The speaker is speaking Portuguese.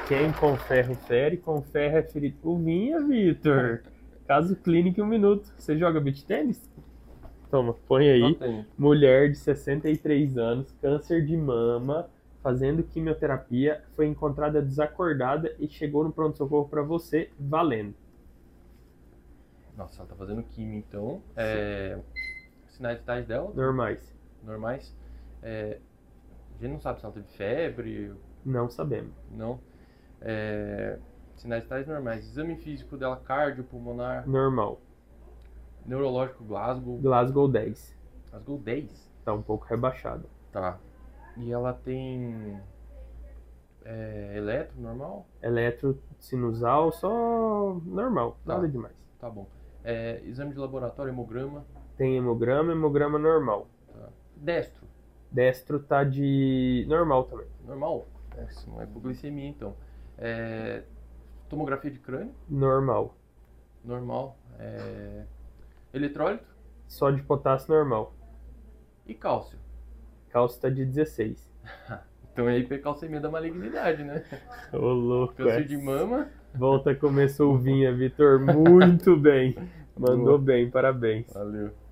Quem com ferro fere, com ferro é ferido. Uvinha, Vitor. Caso clínico em 1 minuto. Você joga beach tênis? Toma, põe Só aí. tem. Mulher de 63 anos, câncer de mama, fazendo quimioterapia, foi encontrada desacordada e chegou no pronto-socorro para você, valendo. Nossa, ela tá fazendo químio, então. Sinais vitais dela? Normais. Normais. A gente não sabe se ela teve febre, Não sabemos. não. Sinais vitais normais. Exame físico dela, cardio, pulmonar, Normal. neurológico, Glasgow. Glasgow 10. Glasgow 10? Tá um pouco rebaixado. Tá. E ela tem eletro, normal? Eletro sinusal, só normal. Tá. Nada demais. Tá bom. Exame de laboratório, hemograma. Tem hemograma normal. Tá. Destro, Destro tá de normal também. normal? Isso não é hipoglicemia, então. Tomografia de crânio, Normal. normal. Eletrólito Só de potássio normal. e cálcio. Cálcio tá de 16. Então é hipercalcemia da malignidade, né? Ô, louco. Câncer de mama. Volta a comer solvinha, Vitor. Muito bem. Mandou Boa. bem, parabéns. Valeu.